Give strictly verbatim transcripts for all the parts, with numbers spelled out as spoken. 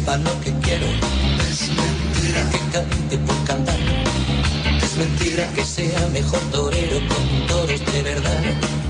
sepa lo que quiero. Es mentira que cante por cantar. Es mentira que sea mejor torero con toros de verdad.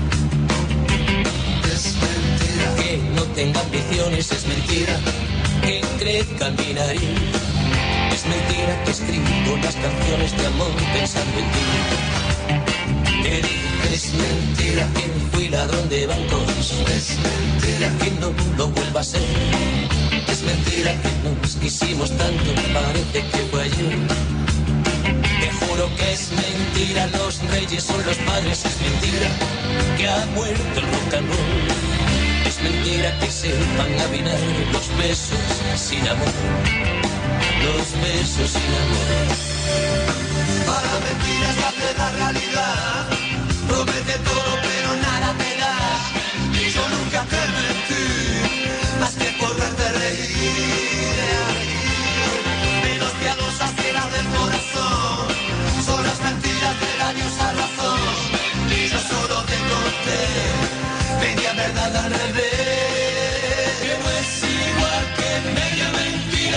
Es mentira que no tenga ambiciones. Es mentira que crezca mi nariz. Es mentira que escribo las canciones de amor pensando en ti. Que es mentira que fui ladrón de bancos. Es mentira que no lo vuelva a ser. Es mentira que nos quisimos tanto, parece que fue ayer. Te juro que es mentira, los reyes son los padres. Es mentira que ha muerto el rock and roll. Es mentira que sepan afinar los besos sin amor. Los besos sin amor. Para mentiras hace la realidad. Promete todo pero nada te da. Y yo nunca te mentí, más que por verte reír. Menos piadosas que las del corazón. Son las mentiras de la diosa razón. Y yo solo te conté media verdad al revés. Que no es igual que media mentira.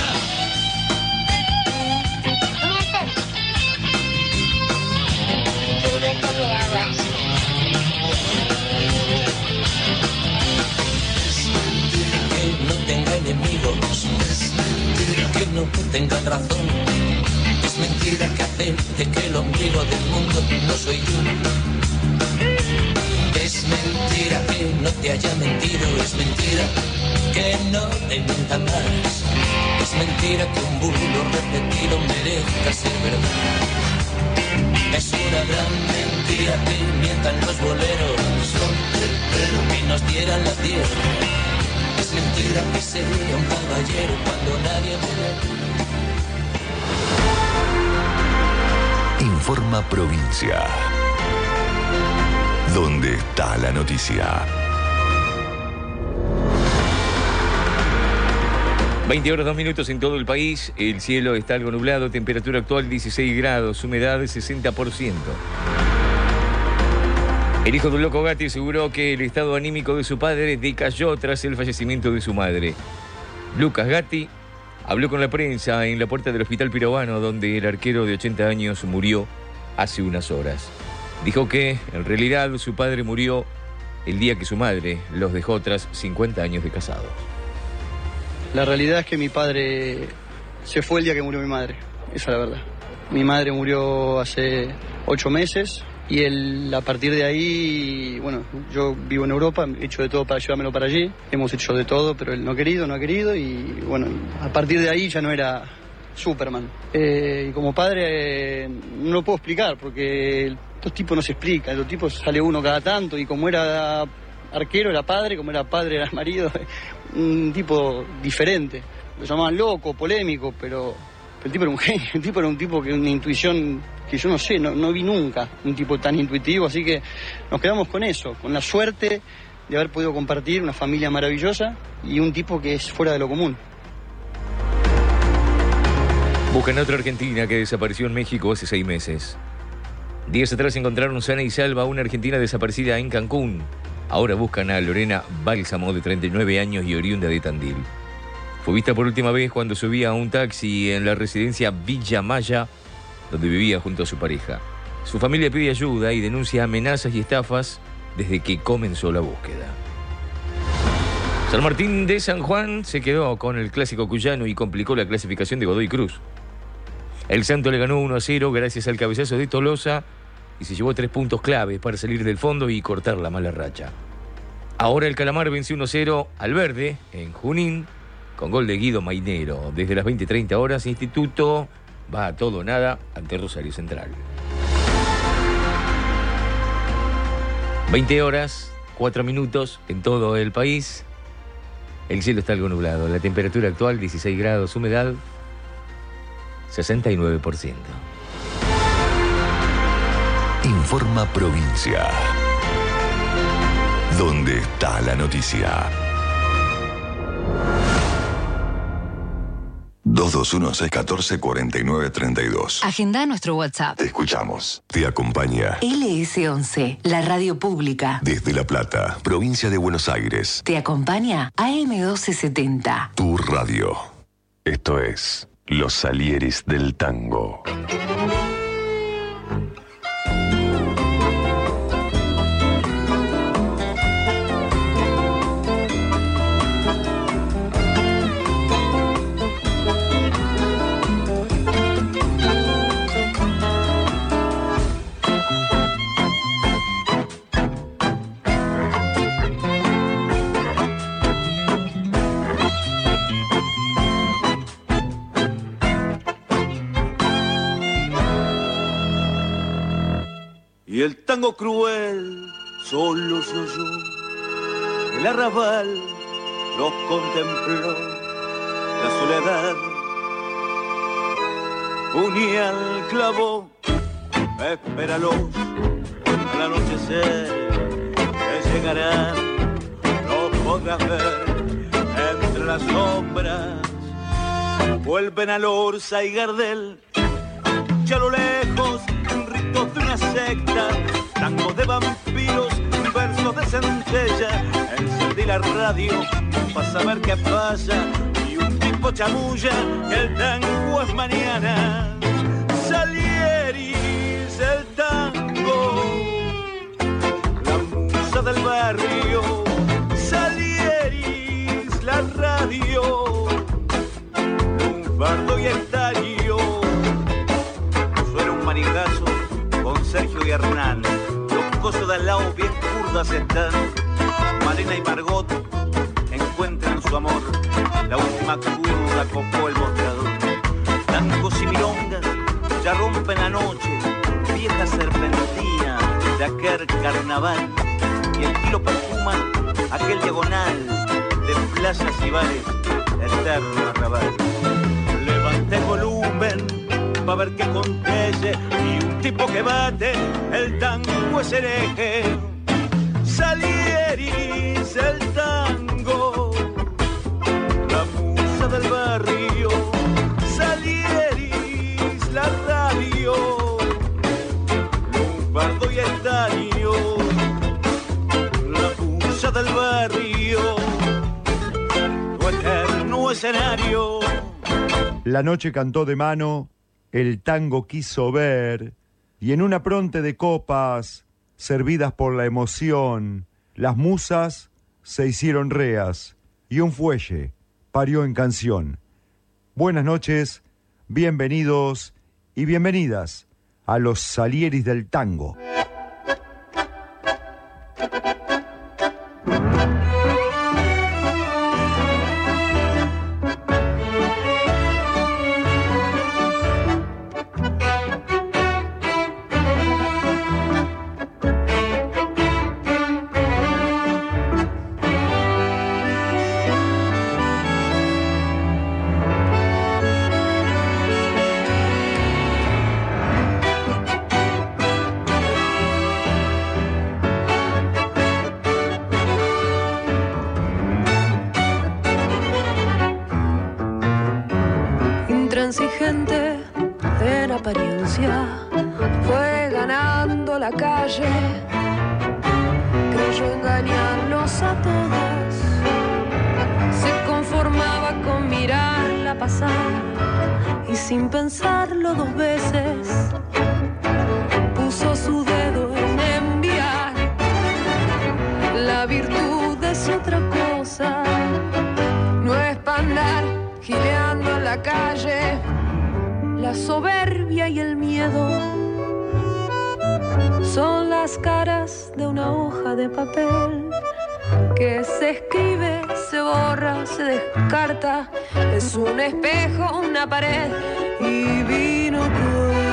Que no tenga enemigos. Es mentira que no tengan razón. Es mentira que acepte que el ombligo del mundo no soy yo. Es mentira que no te haya mentido. Es mentira que no te mientan más. Es mentira que un bulo repetido merezca ser verdad. Es una gran mentira que mientan los boleros, pero que nos dieran la tierra. Es mentira que sea un caballero cuando nadie me ve. Informa Provincia. ¿Dónde está la noticia? veinte horas dos minutos en todo el país, el cielo está algo nublado, temperatura actual dieciséis grados, humedad sesenta por ciento. El hijo del Loco Gatti aseguró que el estado anímico de su padre decayó tras el fallecimiento de su madre. Lucas Gatti habló con la prensa en la puerta del Hospital Pirovano, donde el arquero de ochenta años murió hace unas horas. Dijo que, en realidad, su padre murió el día que su madre los dejó tras cincuenta años de casados. La realidad es que mi padre se fue el día que murió mi madre, esa es la verdad. Mi madre murió hace ocho meses y él, a partir de ahí, bueno, yo vivo en Europa, he hecho de todo para llevármelo para allí, hemos hecho de todo, pero él no ha querido, no ha querido y bueno, a partir de ahí ya no era Superman. Eh, y como padre eh, no lo puedo explicar porque estos tipos no se explican, estos tipos sale uno cada tanto y como era arquero era padre, como era padre era marido, un tipo diferente. Lo llamaban loco, polémico, pero, pero el tipo era un genio, el tipo era un tipo que una intuición que yo no sé, no, no vi nunca un tipo tan intuitivo, así que nos quedamos con eso, con la suerte de haber podido compartir una familia maravillosa y un tipo que es fuera de lo común. Buscan a otra argentina que desapareció en México hace seis meses. Días atrás encontraron sana y salva a una argentina desaparecida en Cancún. Ahora buscan a Lorena Bálsamo, de treinta y nueve años y oriunda de Tandil. Fue vista por última vez cuando subía a un taxi en la residencia Villa Maya, donde vivía junto a su pareja. Su familia pide ayuda y denuncia amenazas y estafas desde que comenzó la búsqueda. San Martín de San Juan se quedó con el clásico cuyano y complicó la clasificación de Godoy Cruz. El Santo le ganó uno a cero gracias al cabezazo de Tolosa y se llevó tres puntos claves para salir del fondo y cortar la mala racha. Ahora el Calamar venció uno a cero al Verde en Junín con gol de Guido Mainero. Desde las veinte treinta horas, Instituto va a todo o nada ante Rosario Central. veinte horas, cuatro minutos en todo el país. El cielo está algo nublado. La temperatura actual dieciséis grados, humedad sesenta y nueve por ciento. Informa Provincia. ¿Dónde está la noticia? dos dos uno, seis uno cuatro, cuatro nueve tres dos. Agenda nuestro WhatsApp. Te escuchamos. Te acompaña L S once, la radio pública. desde La Plata, provincia de Buenos Aires. Te acompaña A M doce setenta. Tu radio. Esto es Los Salieris del Tango. Y el tango cruel solo se oyó, el arrabal los contempló, la soledad puñal clavó, espéralos al anochecer, que llegarán, los podrás ver entre las sombras, vuelven a Lorza y Gardel, ya a lo lejos, ritos de una secta, tango de vampiros, versos de centella, encendí la radio para saber qué pasa, y un tipo chamulla que el tango es mañana. Salieris, el tango, la musa del barrio, Salieris, la radio, un bardo y estaño, suena un manigazo con Sergio y Hernán, los cosos de al lado bien curdas están, Malena y Margot encuentran su amor, la última curva copó el mostrador, tangos y milongas ya rompen la noche, vieja serpentina de aquel carnaval, y el kilo perfuma aquel diagonal de playas y bares, eterno arrabal. Levanté volumen pa' ver qué acontece, y un tipo que bate, el tango es hereje. Salieris, el tango, la musa del barrio, Salieris, la radio, lumbardo y estaño, la musa del barrio, tu eterno escenario. La noche cantó de mano, el tango quiso ver, y en una pronte de copas, servidas por la emoción, las musas se hicieron reas, y un fuelle parió en canción. Buenas noches, bienvenidos y bienvenidas a los Salieris del Tango. Intransigente en apariencia, fue ganando la calle, creyó engañarlos a todos, se conformaba con mirarla pasar y sin pensarlo dos veces puso su dedo en enviar. La virtud es otra cosa, no es para andar gileando en la calle, la soberbia y el miedo son las caras de una hoja de papel que se escribe, se borra, se descarta, es un espejo, una pared y vino cruel.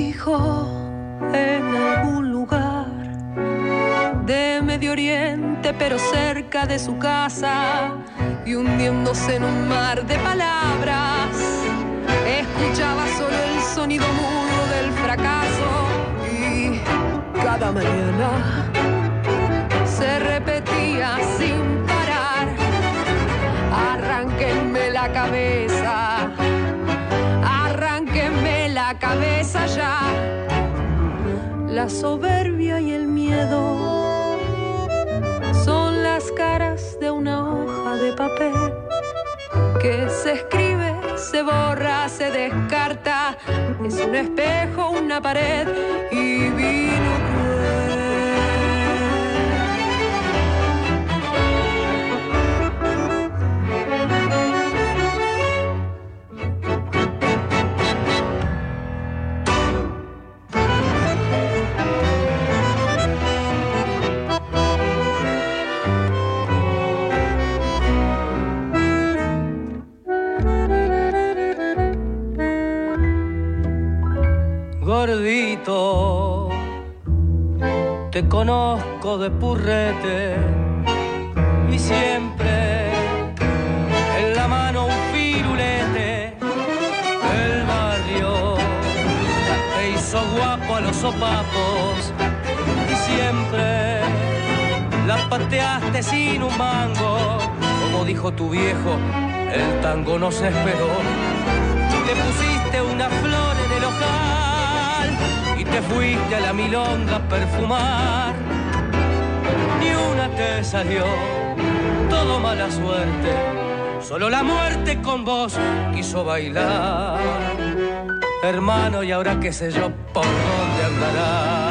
fijo en algún lugar de Medio Oriente, pero cerca de su casa, y hundiéndose en un mar de palabras, escuchaba solo el sonido mudo del fracaso, y cada mañana se repetía sin parar: arránquenme la cabeza, arránquenme la cabeza ya. La soberbia y el miedo son las caras de una hoja de papel que se escribe, se borra, se descarta. Es un espejo, una pared y vino cruel. Gordito, te conozco de purrete y siempre en la mano un firulete. El barrio te hizo guapo a los sopapos y siempre la pateaste sin un mango. Como dijo tu viejo, el tango no se esperó. Le pusiste una flor en el ojal y te fuiste a la milonga a perfumar. Ni una te salió, todo mala suerte. Solo la muerte con vos quiso bailar. Hermano, y ahora qué sé yo por dónde andarás.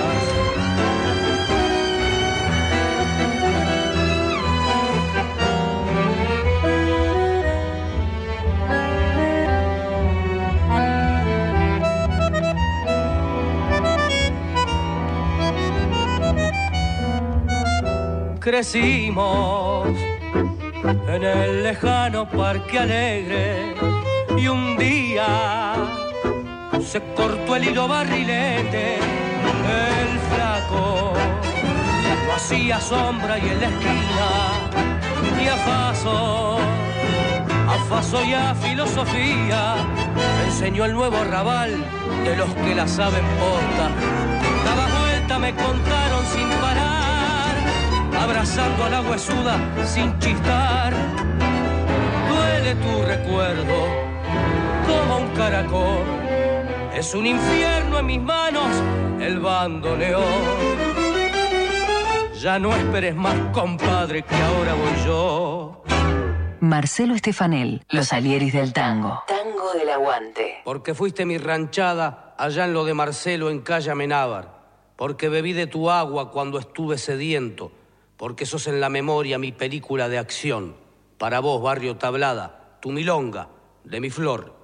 Crecimos en el lejano Parque Alegre y un día se cortó el hilo barrilete. El flaco no hacía sombra y en la esquina y a Faso, a Faso y a filosofía enseñó el nuevo arrabal de los que la saben posta. Daba vuelta, me contaron sin parar, abrazando a la huesuda sin chistar. Duele tu recuerdo como un caracol, es un infierno en mis manos el bandoneón. Ya no esperes más, compadre, que ahora voy yo. Marcelo Estefanel, Los Alieris del Tango. Tango del Aguante. Porque fuiste mi ranchada allá en lo de Marcelo en Calle Amenábar. Porque bebí de tu agua cuando estuve sediento. Porque sos en la memoria mi película de acción. Para vos, Barrio Tablada, tu milonga, de mi flor.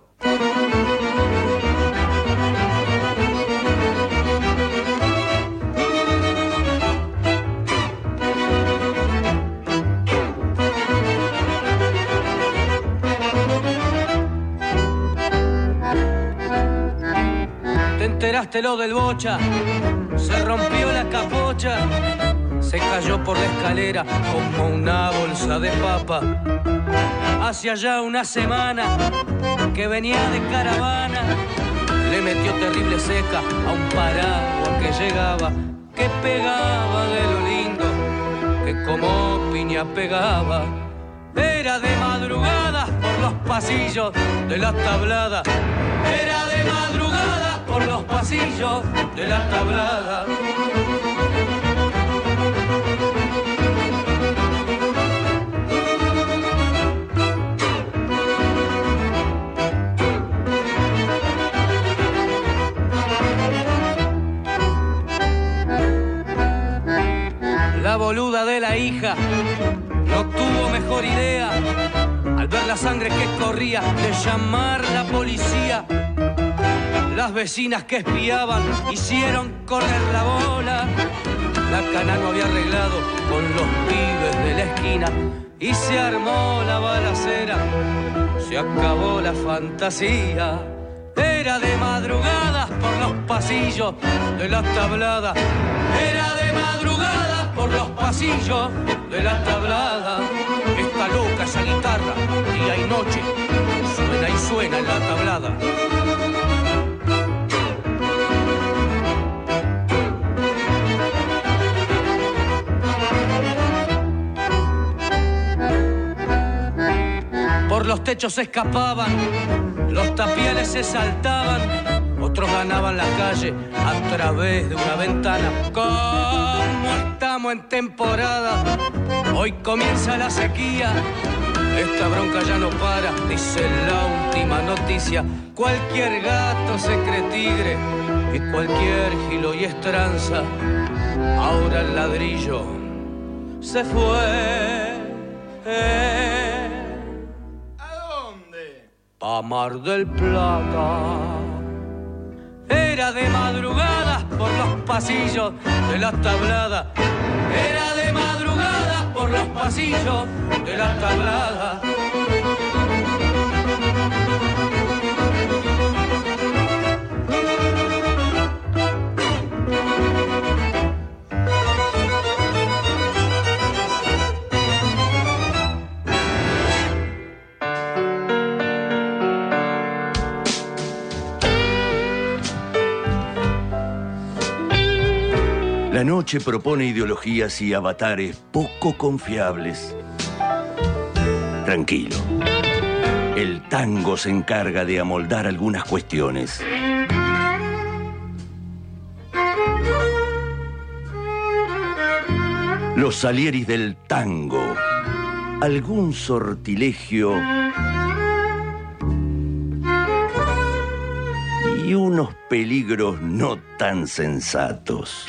Te enteraste lo del Bocha, se rompió la capocha, se cayó por la escalera como una bolsa de papa. Hace allá una semana que venía de caravana, le metió terrible seca a un paraguas que llegaba, que pegaba de lo lindo, que como piña pegaba. Era de madrugada por los pasillos de la tablada, era de madrugada por los pasillos de la tablada. La boluda de la hija no tuvo mejor idea, al ver la sangre que corría, de llamar la policía. Las vecinas que espiaban hicieron correr la bola. La cana no había arreglado con los pibes de la esquina y se armó la balacera, se acabó la fantasía. Era de madrugada por los pasillos de la tablada. Era de madrugada por los pasillos de la tablada. Está loca esa guitarra, día y noche, suena y suena en la tablada. Por los techos se escapaban, los tapiales se saltaban, otros ganaban la calle a través de una ventana. Como estamos en temporada, hoy comienza la sequía, esta bronca ya no para, dice la última noticia. Cualquier gato se cree tigre y cualquier gilo y estranza. Ahora el ladrillo se fue. Pa' Mar del Plata. Era de madrugada por los pasillos de la tablada. Era de madrugada por los pasillos de la tablada. La noche propone ideologías y avatares poco confiables. Tranquilo. El tango se encarga de amoldar algunas cuestiones. Los Salieris del tango. Algún sortilegio y unos peligros no tan sensatos.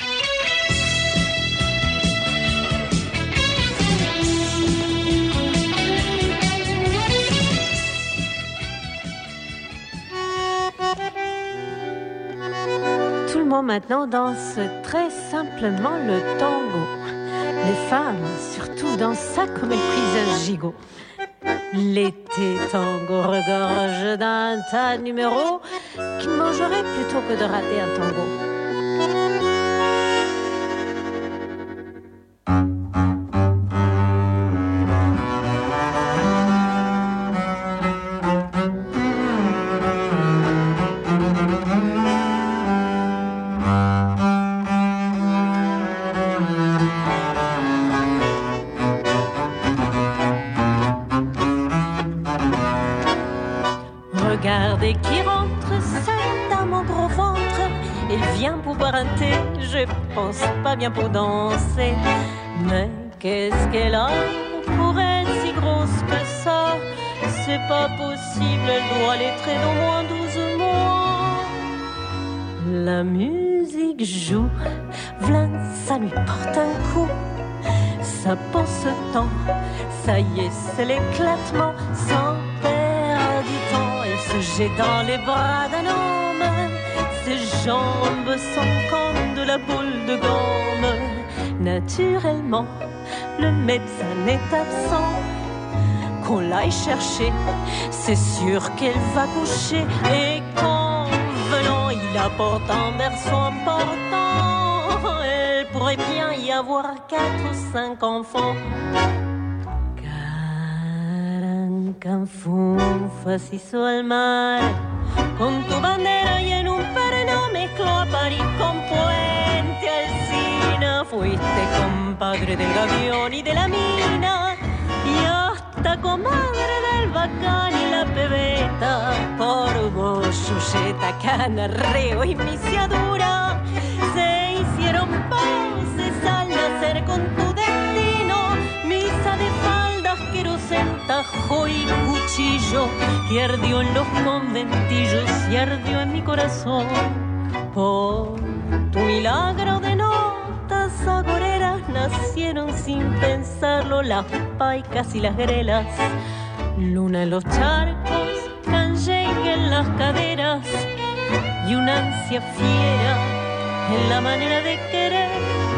Maintenant danse très simplement le tango. Les femmes, surtout, dansent ça comme elles cuisent un gigot. L'été tango regorge d'un tas de numéros qui mangeraient plutôt que de rater un tango. Regardez qui rentre, cette dame au gros ventre. Elle vient pour boire un thé, je pense pas bien pour danser. Mais qu'est-ce qu'elle a pour être si grosse que ça? C'est pas possible, elle doit l'être d'au moins douze mois. La musique joue, v'là, ça lui porte un coup. Ça pense tant, ça y est, c'est l'éclatement. Sans perdre du temps, elle se jette dans les bras d'un homme. Ses jambes sont comme de la boule de gomme. Naturellement, le médecin est absent. Qu'on l'aille chercher, c'est sûr qu'elle va coucher. Et qu'en venant, il apporte un berceau important. Elle pourrait bien y avoir quatre ou cinq enfants. Carancanfunfa se hizo al mar con tu bandera y en un perno mezcló a París con Puente Alsina. Fuiste compadre del Gavión y de la Mina y hasta comadre del Bacán y la Pebeta. Por vos, Yuyeta, Canarreo y Misiadura se hicieron paces al nacer con tu destino. Misa de faldas, querosén, tajo y cuchillo que ardió en los conventillos y ardió en mi corazón. Por tu milagro de notas agoreras nacieron sin pensarlo las paicas y las grelas. Luna en los charcos, canyengue en las caderas y una ansia fiera en la manera de querer.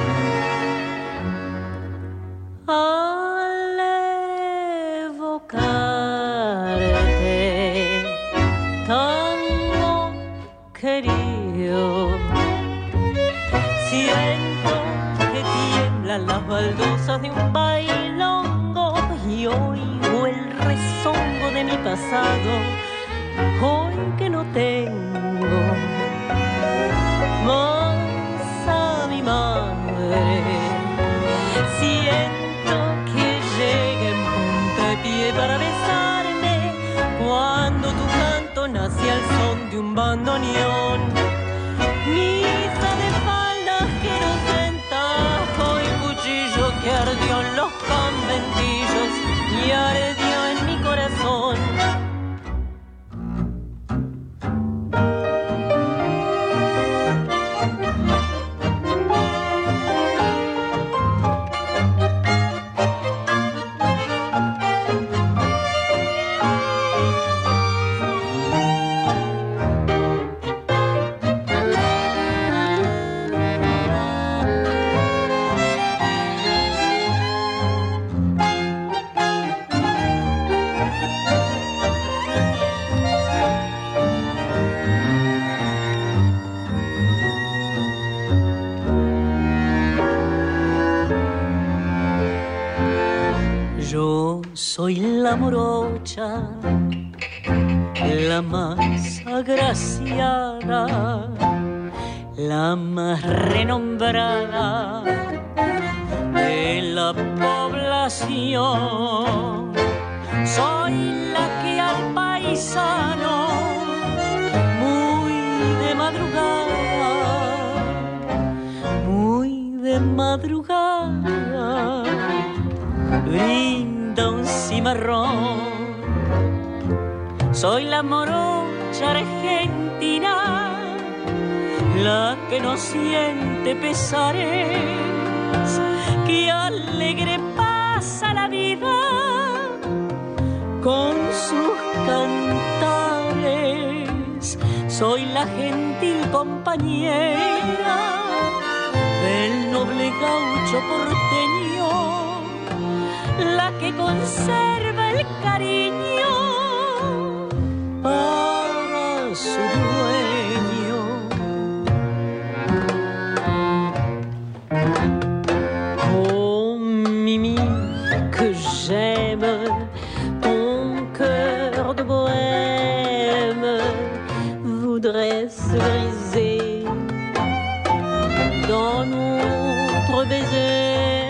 Al evocarte, tango baldosas de un bailongo y oigo el rezongo de mi pasado, hoy que no tengo más a mi madre. Siento que llegue en puntapié para besarme cuando tu canto nace al son de un bandoneón. Misa de faldas que nos ventajo y cuchillo que ardió en los conventillos y ardió en mi corazón. Soy la morocha, la más agraciada, la más renombrada de la población. Soy la que al paisano, muy de madrugada, muy de madrugada, brinda un cimarrón. Soy la morocha argentina, la que no siente pesares, que alegre pasa la vida con sus cantares. Soy la gentil compañera del noble gaucho porteño, la que conserva el cariño para su dueño. Oh, Mimi, que j'aime ton cœur de bohème, voudrait se briser dans notre baiser.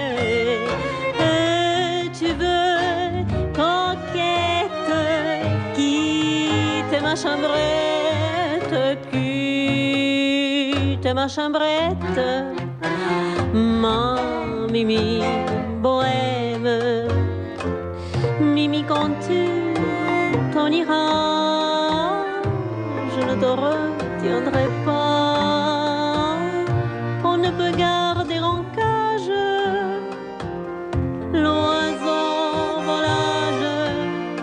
Ma chambrette, quitte ma chambrette, ma Mimi bohème. Mimi, quand tu t'en iras, je ne te retiendrai pas. On ne peut garder en cage l'oiseau volage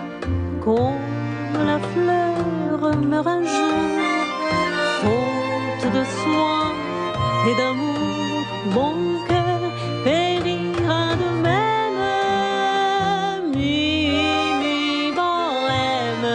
comme la fleur meurt un jour, faute de soin et d'amour, mon cœur périra de même. Mimi bohème.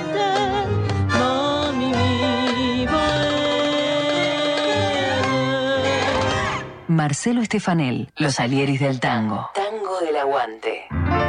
Ma Mimi bohème. Marcelo Estefanel, Los Salieris del Tango. Tango del Aguante.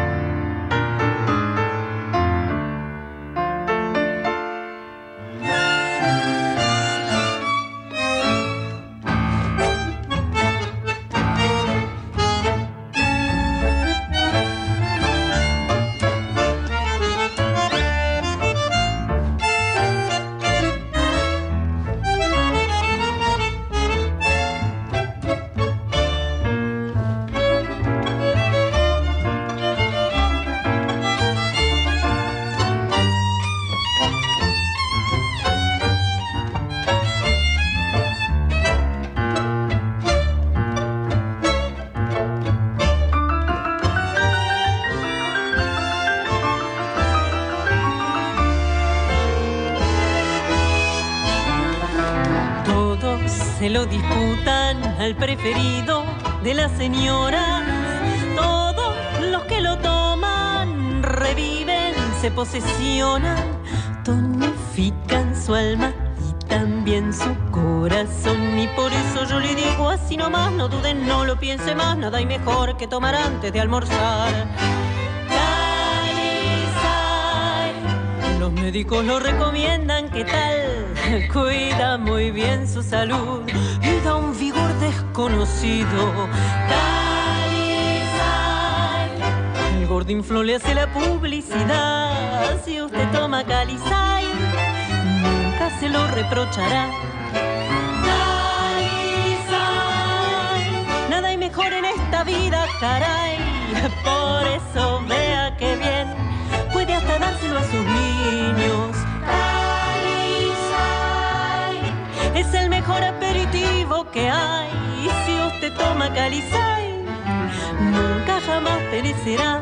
Se lo disputan al preferido de las señoras. Todos los que lo toman reviven, se posesionan, tonifican su alma y también su corazón. Y por eso yo le digo así nomás, no duden, no lo piense más, nada hay mejor que tomar antes de almorzar. Los médicos lo recomiendan, ¿qué tal? Cuida muy bien su salud y da un vigor desconocido. Calizay. El Gordinflo le hace la publicidad. Si usted toma Calizay, nunca se lo reprochará. Calizay. Nada hay mejor en esta vida, caray. Por eso vea que bien puede hasta dárselo a sus niños. Calizay es el mejor aperitivo que hay. Y si usted toma Calizay, nunca jamás perecerá.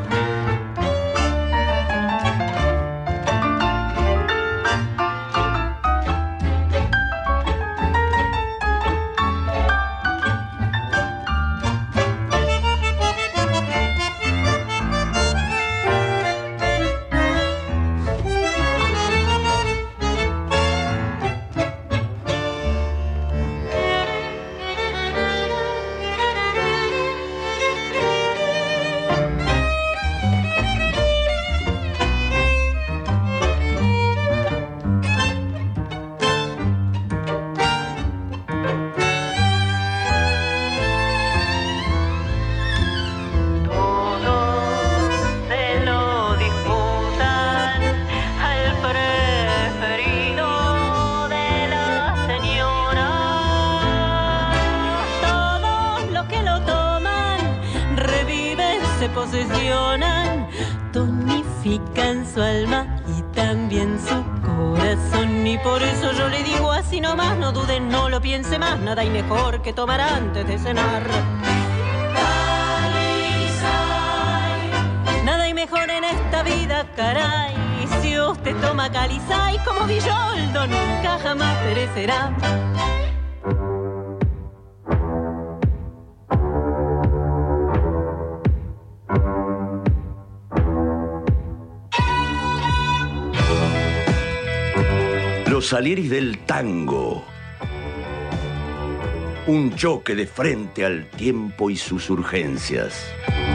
Posesionan, tonifican su alma y también su corazón. Y por eso yo le digo así nomás, no duden, no lo piense más, nada hay mejor que tomar antes de cenar. Calizay. Nada hay mejor en esta vida, caray. Si usted toma Calizay como Villoldo, nunca jamás perecerá. Los Salieris del Tango. Un choque de frente al tiempo y sus urgencias.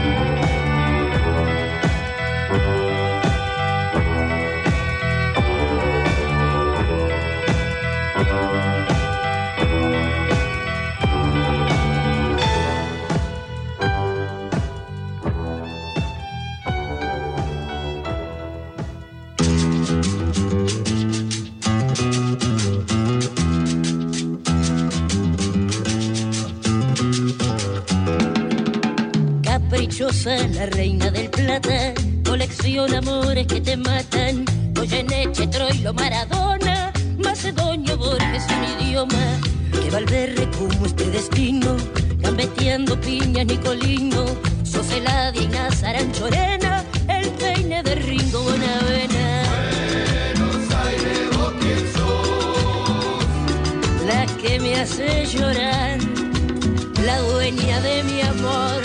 La reina del plata, colecciona amores que te matan. Goyeneche, Troilo, Maradona, Macedonio, Borges, un idioma. Que Valverde como este destino, gambeteando piñas, Nicolino, Soseladia, Inás, Aranchorena, el peine de Ringo Bonavena. Buenos Aires, vos quién sos, la que me hace llorar, la dueña de mi amor.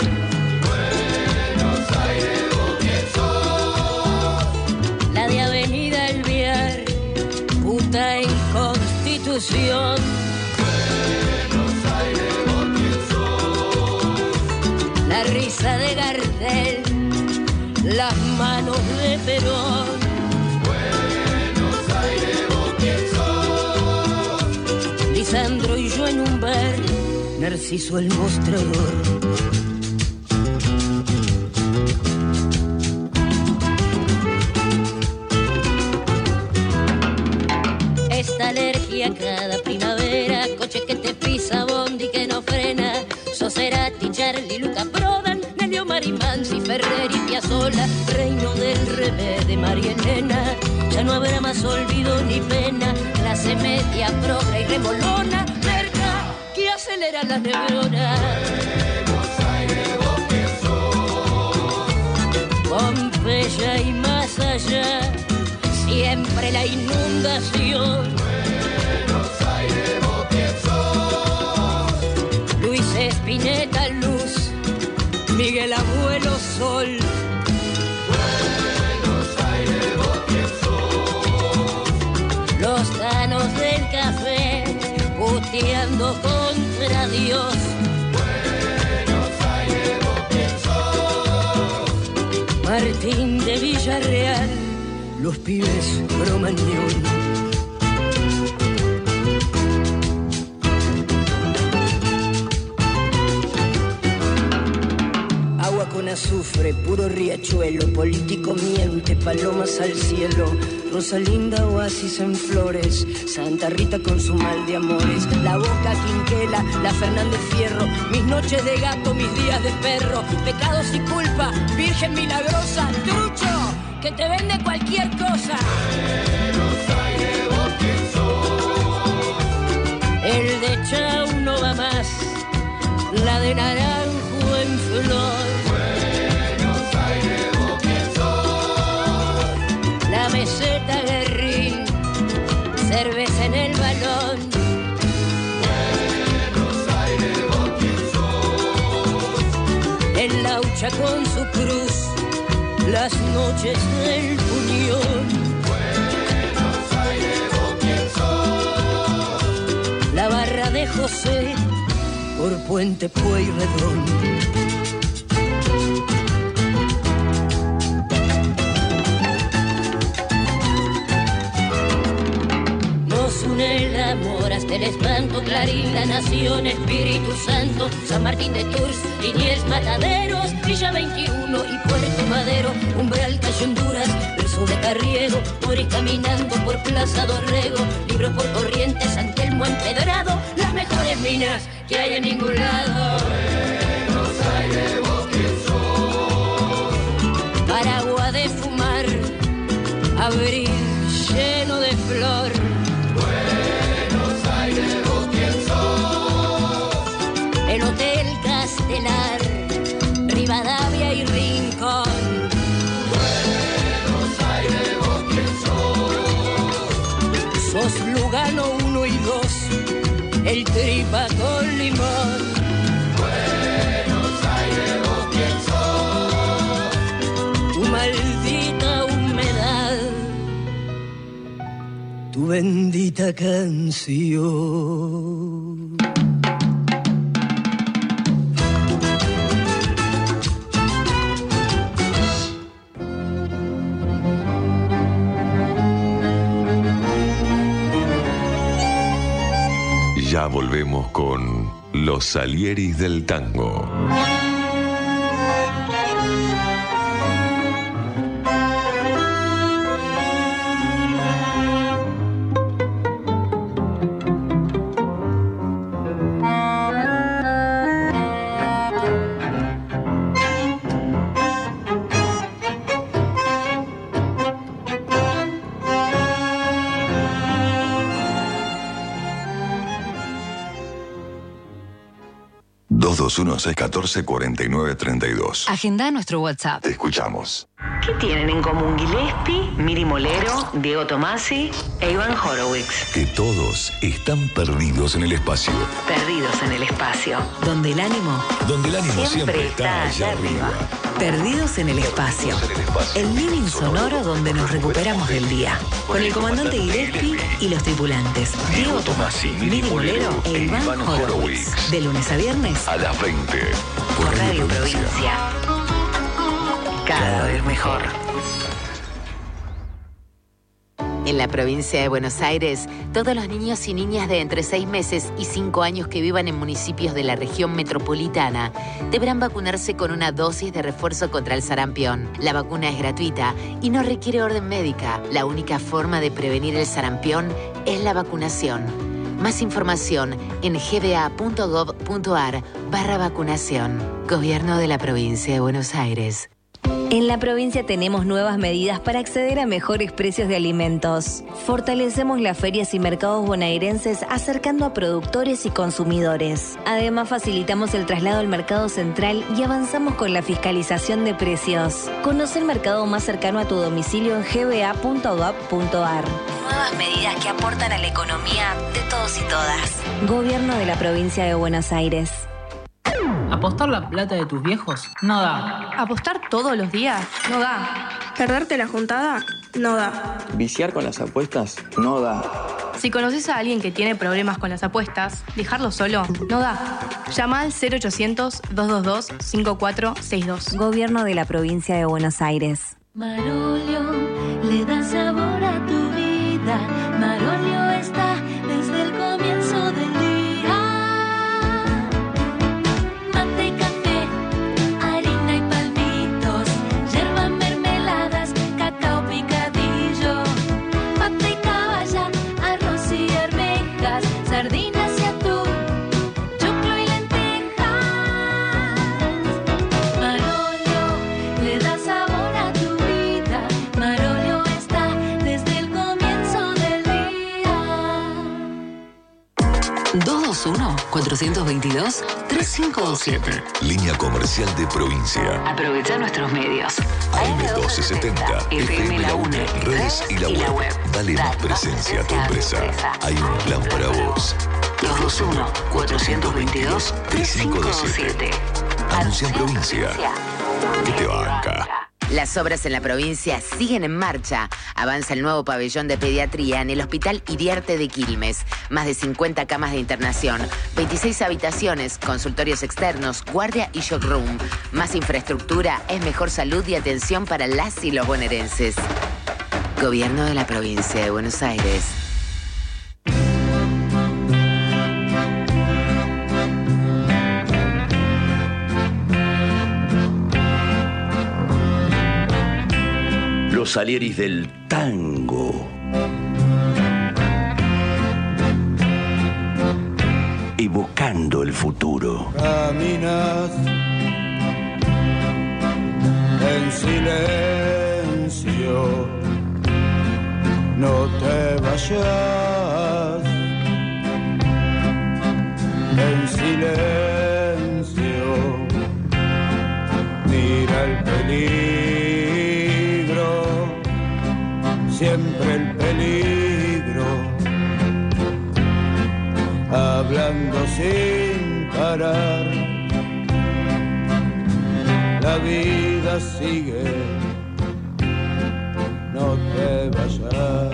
La de Avenida Alvear, puta en Constitución. Buenos Aires, vos quién sos, camisa de Gardel, las manos de Perón. Buenos Aires, vos quién sos. Lisandro y yo en un bar, Narciso el mostrador. Esta alergia cada primavera, coche que te pisa, bondi que no frena, Soserati, Charlie, Luca Prodan, Nelio Marimansi, Ferrer y Piazzolla, reino del revés de María Elena, ya no habrá más olvido ni pena, clase media, progre y remolona, merca que acelera las neuronas. Buenos Aires, vos quién sos. Pompeya y más allá, siempre la inundación. Buenos Aires, vos quién sos. Luis Espineta, luz, Miguel Abuelo, sol. Buenos Aires, vos quién sos. Los tanos del café, puteando contra Dios. Buenos Aires, vos quién sos. Martín de Villarreal, los pibes Cromañón. Agua con azufre, puro riachuelo, político miente, palomas al cielo, Rosalinda oasis en flores, Santa Rita con su mal de amores, la Boca Quinquela, la Fernández Fierro, mis noches de gato, mis días de perro, pecados y culpa, Virgen milagrosa, trucho, que te vende cualquier cosa. Buenos Aires, vos quién sos. El de Chau no va más, la de Naranjo en flor. Buenos Aires, vos quién sos. La meseta Guerrín, cerveza en el balón. Buenos Aires, vos quién sos. El Laucha con su cruz, las noches del puñón. Buenos Aires, vos quién sos. La barra de José, por Puente Pueyrredón. Nos une el amor hasta el espanto, Clarín, La Nación, Espíritu Santo, San Martín de Tours, Liniers, Mataderos, Villa veintiuno y Puerto Madero, Umbral, Calle Honduras, verso de Carriego, morir caminando por Plaza Dorrego, libros por Corrientes, San Telmo empedrado, las mejores minas que hay en ningún lado. Buenos Aires, vos quién sos. Aragua de fumar, abril lleno de flor. Buenos Aires, vos quién sos. El Hotel Castelar, Rivadavia y Rincón. Buenos Aires, vos quién sos. Sos Lugano uno y dos, el Tripa con limón. Buenos Aires, vos quién sos. Tu maldita humedad, tu bendita canción. Ya volvemos con Los Salieris del Tango. dos dos uno, seis uno cuatro, cuatro nueve tres dos. Agenda nuestro WhatsApp. Te escuchamos. ¿Qué tienen en común Gillespie, Miri Molero, Diego Tomasi e Iván Horowitz? Que todos están perdidos en el espacio. Perdidos en el espacio, donde el ánimo, Donde el ánimo siempre, siempre está allá arriba. arriba. Perdidos en el espacio. El living sonoro donde nos recuperamos del día. Con el comandante Gillespie y los tripulantes. Diego Tomasi, Miri Molero e Iván Horowitz. De lunes a viernes a las veinte. Por Radio Provincia. Cada vez mejor. En la provincia de Buenos Aires, todos los niños y niñas de entre seis meses y cinco años que vivan en municipios de la región metropolitana deberán vacunarse con una dosis de refuerzo contra el sarampión. La vacuna es gratuita y no requiere orden médica. La única forma de prevenir el sarampión es la vacunación. Más información en gba.gov.ar barra vacunación. Gobierno de la provincia de Buenos Aires. En la provincia tenemos nuevas medidas para acceder a mejores precios de alimentos. Fortalecemos las ferias y mercados bonaerenses acercando a productores y consumidores. Además, facilitamos el traslado al mercado central y avanzamos con la fiscalización de precios. Conoce el mercado más cercano a tu domicilio en gba.gov.ar. Nuevas medidas que aportan a la economía de todos y todas. Gobierno de la provincia de Buenos Aires. ¿Apostar la plata de tus viejos? No da. ¿Apostar todos los días? No da. ¿Perderte la juntada? No da. ¿Viciar con las apuestas? No da. Si conoces a alguien que tiene problemas con las apuestas, dejarlo solo no da. Llama al cero ochocientos, dos dos dos, cinco cuatro seis dos. Gobierno de la provincia de Buenos Aires. Marolio le da sabor a tu vida. Marolio está desde el comienzo del día. Sardinas y atún, choclo y lentejas. Marolio le da sabor a tu vida. Marolio está desde el comienzo del día. dos dos uno, cuatro dos dos, tres cinco dos siete. Línea comercial de provincia. Aprovecha nuestros medios. A M doce setenta, F M La UNE, redes y la web. Dale más presencia a tu empresa. Hay un plan para vos. dos dos uno, cuatro dos dos, tres cinco dos siete. Anuncia en provincia. Que te banca. Las obras en la provincia siguen en marcha. Avanza el nuevo pabellón de pediatría en el Hospital Iriarte de Quilmes. Más de cincuenta camas de internación, veintiséis habitaciones, consultorios externos, guardia y shock room. Más infraestructura es mejor salud y atención para las y los bonaerenses. Gobierno de la provincia de Buenos Aires. Los Salieris del tango. Evocando el futuro. Caminas en silencio, no te vayas. En silencio, mira el peligro, siempre el peligro, hablando sin parar, la vida sigue, no te vayas.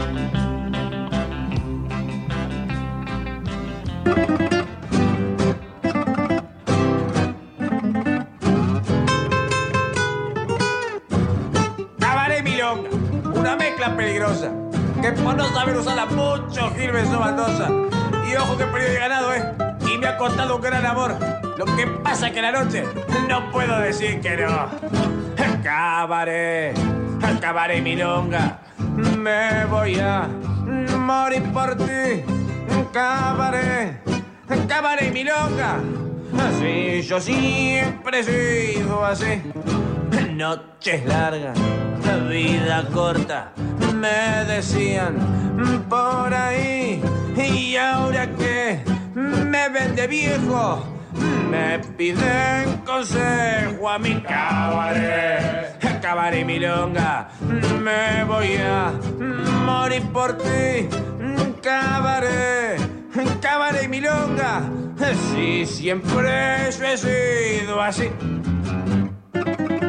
Cabaret Milonga, una mezcla peligrosa, que por no saber usarla mucho Gilberto Mendoza. Y ojo que perdió de ganado, ¿eh? Y me ha costado un gran amor. Lo que pasa es que la noche no puedo decir que no. Cabaret, cabaret Milonga, me voy a morir por ti. Cabaret, cabaret Milonga, así yo siempre he sido así. Noches largas, vida corta, me decían por ahí. Y ahora que me ven de viejo, me piden consejo a mi cabaret. Cabaret Milonga, me voy a morir por ti. Cabaret, cabaret Milonga, sí, siempre yo he sido así.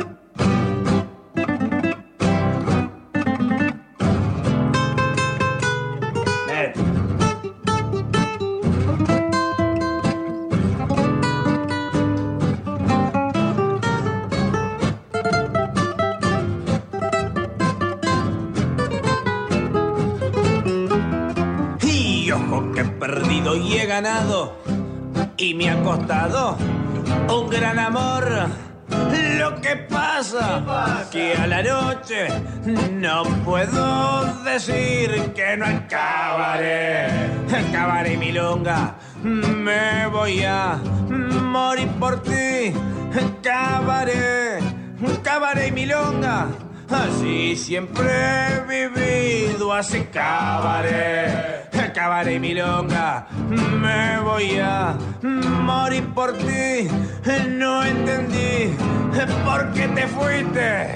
Y ojo que he perdido y he ganado y me ha costado un gran amor. Lo que pasa que a la noche no puedo decir que no acabaré. Acabaré milonga, me voy a morir por ti. Acabaré, acabaré milonga. Así siempre he vivido, así cabaré, cabaré milonga, me voy a morir por ti. No entendí por qué te fuiste.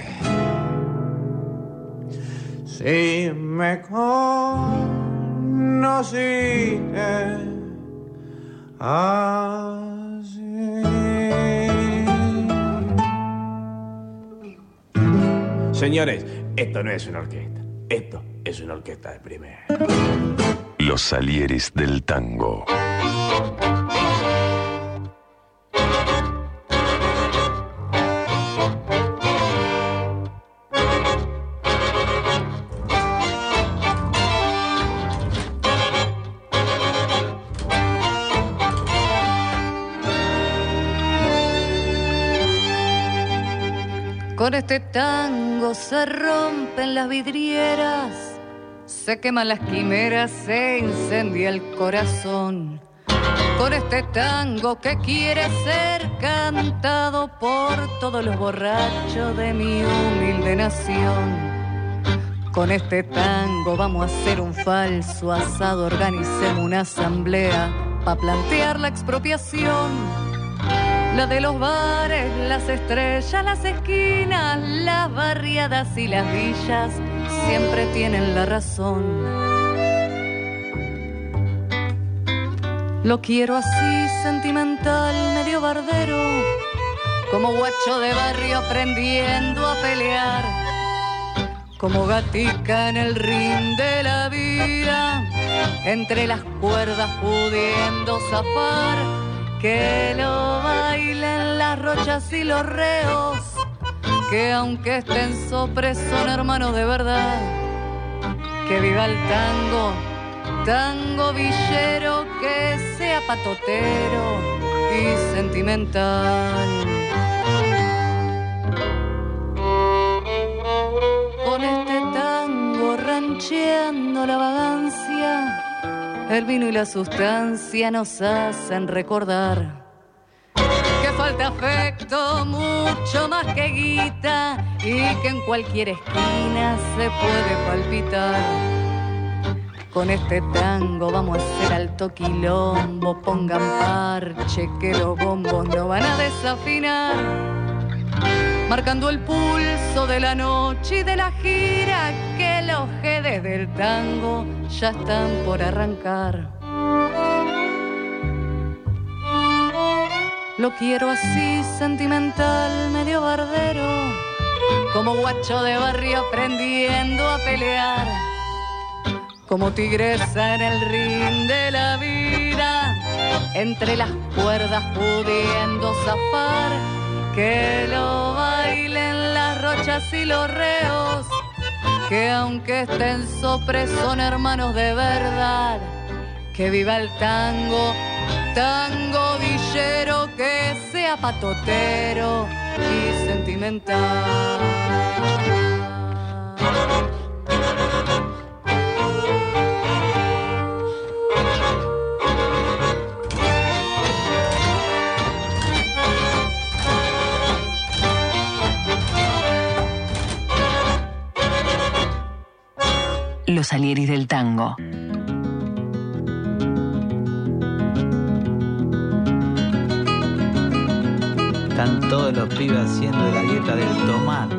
Si me conociste así. Señores, esto no es una orquesta. Esto es una orquesta de primera. Los Salieres del Tango. Con este tango se rompen las vidrieras, se queman las quimeras, se incendia el corazón. Con este tango que quiere ser cantado por todos los borrachos de mi humilde nación. Con este tango vamos a hacer un falso asado, organicemos una asamblea para plantear la expropiación. La de los bares, las estrellas, las esquinas, las barriadas y las villas siempre tienen la razón. Lo quiero así, sentimental, medio bardero, como guacho de barrio aprendiendo a pelear, como gatica en el ring de la vida, entre las cuerdas pudiendo zafar. Que lo bailen las rochas y los reos, que aunque estén sopres son hermanos de verdad. Que viva el tango, tango villero, que sea patotero y sentimental. Con este tango rancheando la vagancia, el vino y la sustancia nos hacen recordar que falta afecto mucho más que guita y que en cualquier esquina se puede palpitar. Con este tango vamos a hacer alto quilombo, pongan parche que los bombos no van a desafinar. Marcando el pulso de la noche y de la gira, que los jedes del tango ya están por arrancar. Lo quiero así, sentimental, medio bardero, como guacho de barrio aprendiendo a pelear, como tigresa en el ring de la vida, entre las cuerdas pudiendo zafar. Que lo bailen las rochas y los reos, que aunque estén sopres son hermanos de verdad. Que viva el tango, tango villero, que sea patotero y sentimental. Los Salieres del Tango. Están todos los pibes haciendo la dieta del tomate.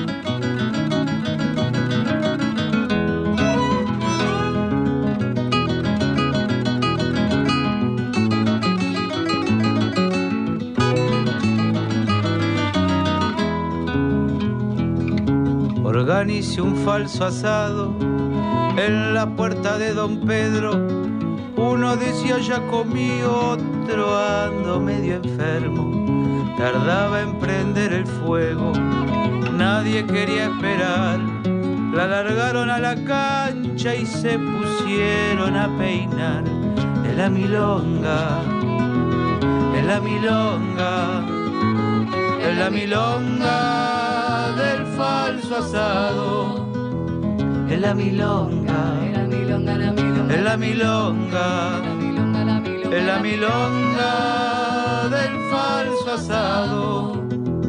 Organice un falso asado en la puerta de Don Pedro. Uno decía ya comí, otro ando medio enfermo. Tardaba en prender el fuego, nadie quería esperar. La largaron a la cancha y se pusieron a peinar. En la milonga, en la milonga, en la milonga del falso asado. En la milonga, en la milonga, la milonga, en la milonga, en la milonga del falso asado.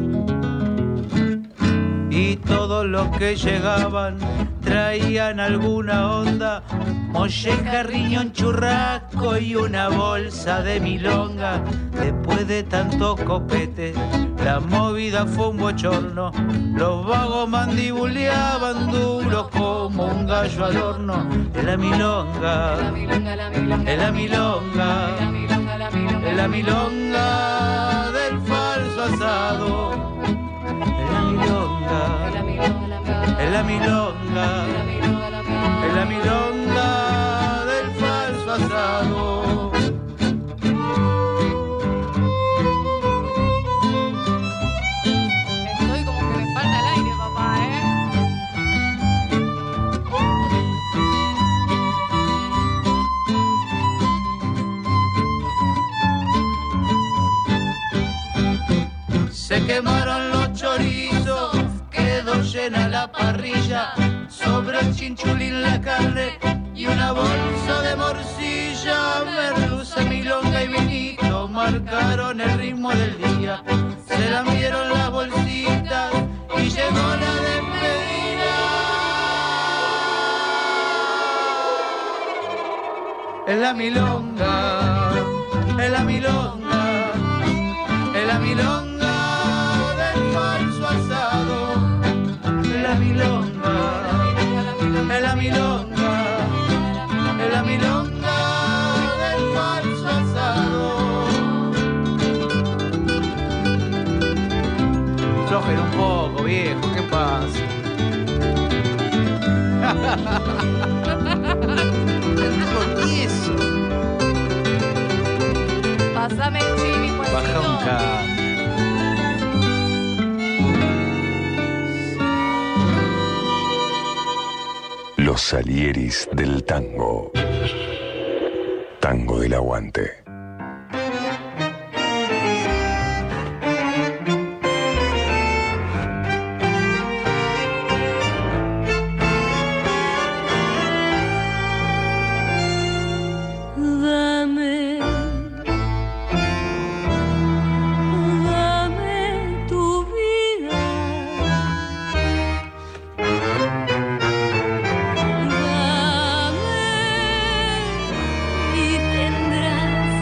Y todos los que llegaban traían alguna onda, molleja, riñón, churrasco y una bolsa de milonga. Después de tanto copete, la movida fue un bochorno. Los vagos mandibuleaban duros como un gallo al horno. En la milonga, en la milonga, en la milonga del falso asado. En la milonga, en la milonga, en la milonga del falso asado. Estoy como que me falta el aire, papá, ¿eh? Se quemaron los chorizos, quedó llena la parrilla, sobre el chinchulín la carne y una bolsa de morcilla. Merluza, milonga y vinito marcaron el ritmo del día. Se lambieron las bolsitas y llegó la despedida. En la milonga, en la milonga, en la milonga del falso asado. En la milonga, en la milonga, en la milonga del falso asado. Flojen un poco, viejo, ¿qué pasa? El tieso. Pásame el chimi, pues. Baja un K. Los Salieris del tango. Tango del aguante. Dame, dame tu vida. Dame y tendrás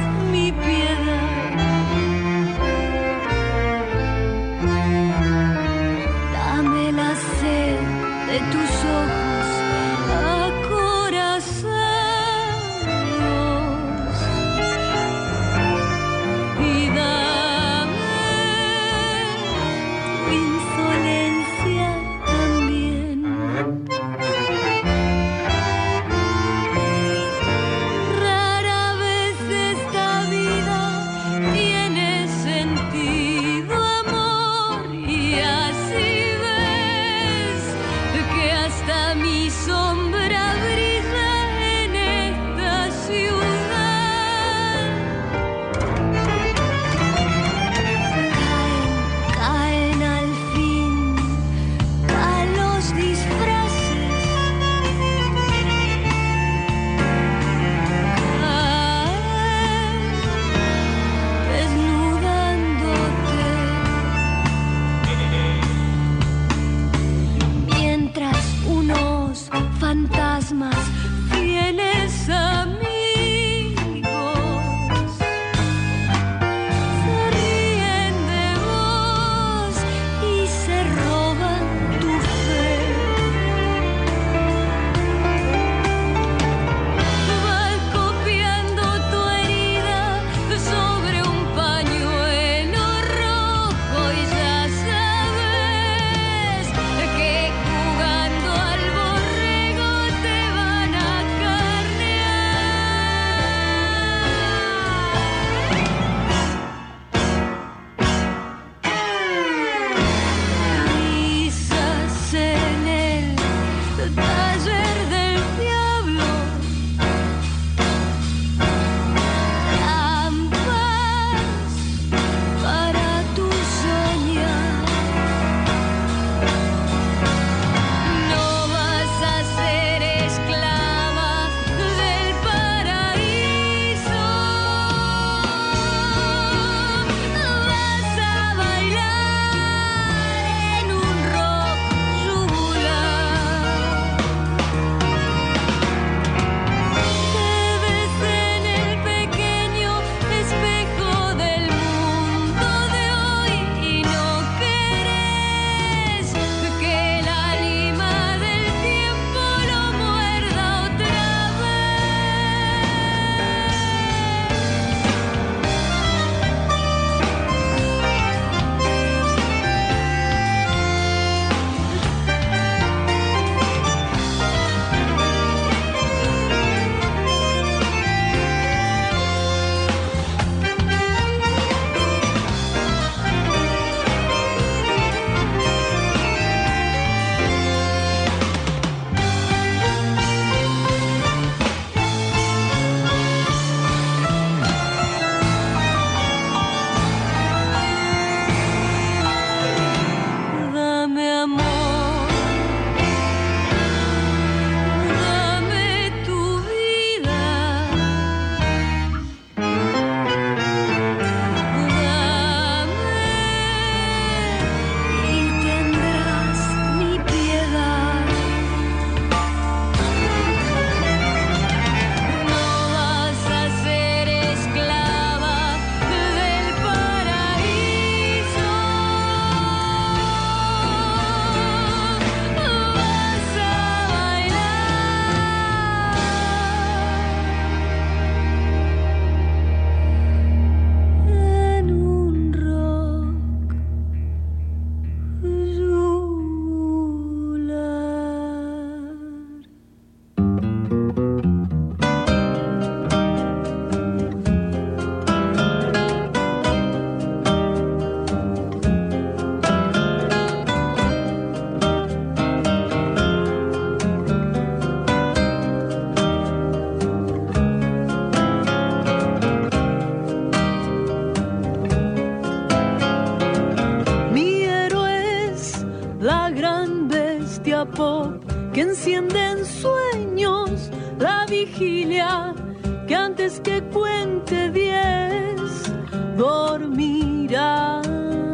pop que encienden sueños, la vigilia que antes que cuente diez dormirá.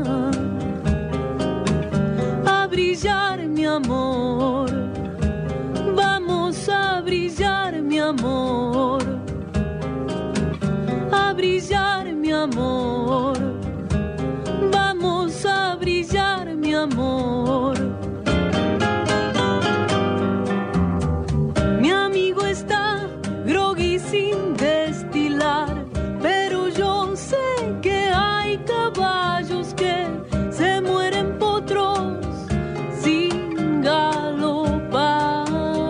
A brillar mi amor, vamos a brillar mi amor, a brillar mi amor, vamos a brillar mi amor. Mi amigo está groggy sin destilar, pero yo sé que hay caballos que se mueren potros sin galopar.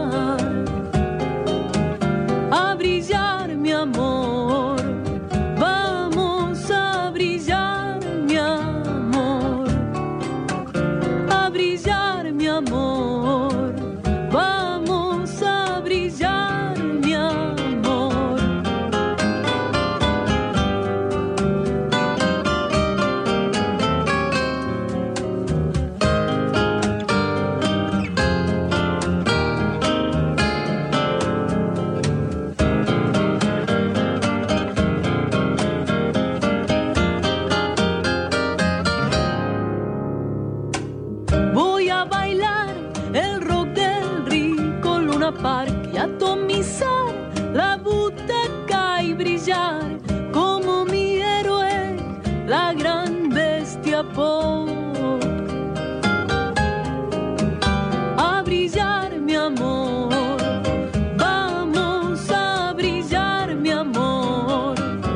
A brillar mi amor, vamos a brillar mi amor, a brillar mi amor, vamos a brillar mi amor. Voy a bailar el rock del rico Luna Park y atomizar la butaca y brillar como mi héroe, la gran bestia pop. A brillar mi amor, vamos a brillar mi amor,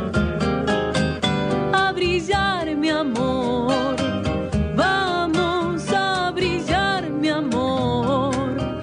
a brillar mi amor, vamos a brillar mi amor.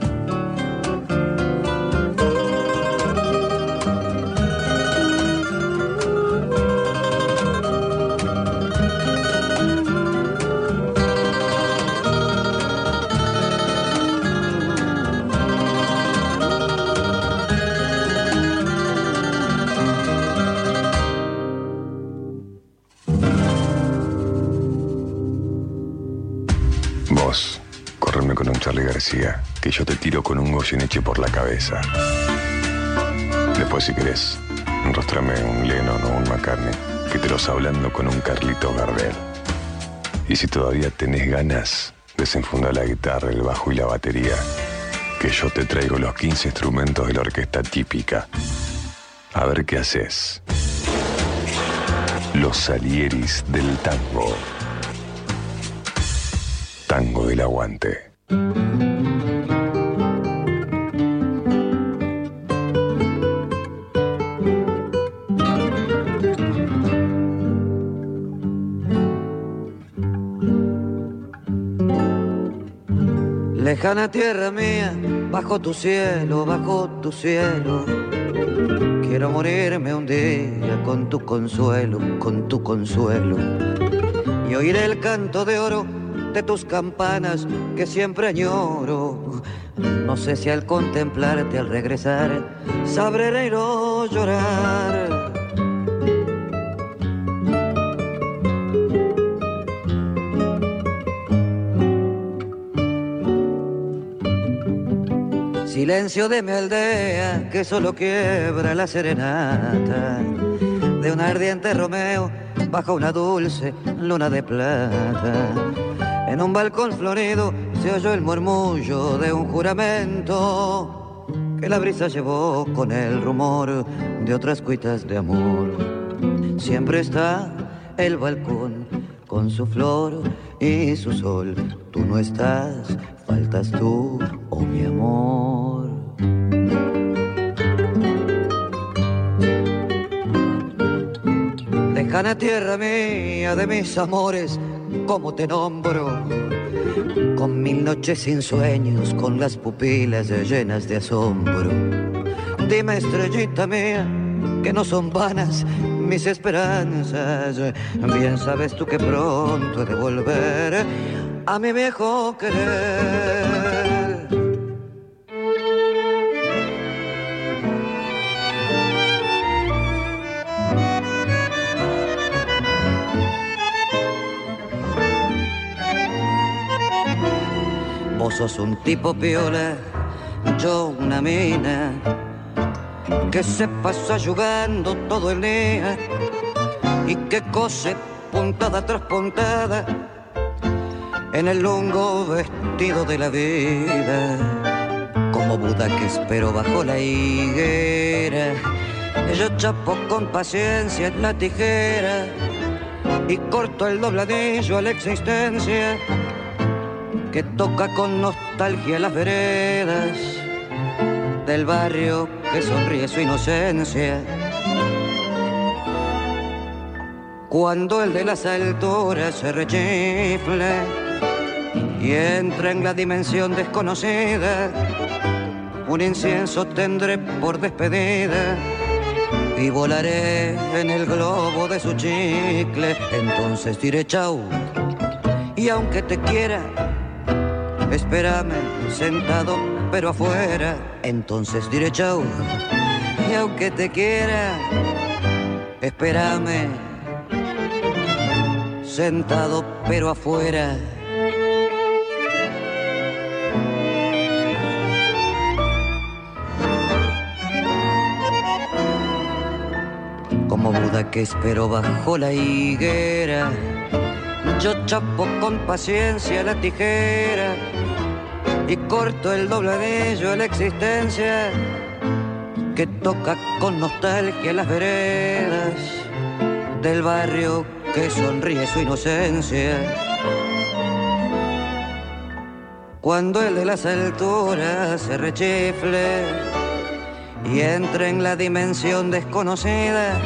Vos, correrme con un Charly García, que yo te tiro con un Goyeneche por la cabeza. Después, si querés, enrostrame un Lennon o un McCartney, que te los hablando con un Carlito Gardel. Y si todavía tenés ganas, desenfundá la guitarra, el bajo y la batería, que yo te traigo los quince instrumentos de la orquesta típica. A ver qué haces. Los Salieris del tango. Tango del aguante. Lejana tierra mía, bajo tu cielo, bajo tu cielo, quiero morirme un día con tu consuelo, con tu consuelo, y oír el canto de oro de tus campanas que siempre añoro. No sé si al contemplarte, al regresar, sabré reír o llorar. Silencio de mi aldea que solo quiebra la serenata de un ardiente Romeo bajo una dulce luna de plata. En un balcón florido se oyó el murmullo de un juramento que la brisa llevó con el rumor de otras cuitas de amor. Siempre está el balcón con su flor y su sol. Tú no estás, faltas tú, oh mi amor. Lejana tierra mía de mis amores, ¿cómo te nombro? Con mil noches sin sueños, con las pupilas llenas de asombro. Dime, estrellita mía, que no son vanas mis esperanzas. Bien sabes tú que pronto he de volver a mi viejo querer. Vos sos un tipo piola, yo una mina que se pasa jugando todo el día y que cose puntada tras puntada en el lungo vestido de la vida. Como Buda que espero bajo la higuera, yo chapo con paciencia la tijera y corto el dobladillo a la existencia que toca con nostalgia las veredas del barrio que sonríe su inocencia. Cuando el de las alturas se rechifla y entra en la dimensión desconocida, un incienso tendré por despedida y volaré en el globo de su chicle. Entonces diré chau, y aunque te quiera, espérame sentado pero afuera. Entonces diré chau, y aunque te quiera, espérame sentado pero afuera. Como Buda que espero bajo la higuera, yo chapo con paciencia la tijera y corto el dobladillo a la existencia que toca con nostalgia las veredas del barrio que sonríe su inocencia. Cuando el de las alturas se rechifle y entre en la dimensión desconocida,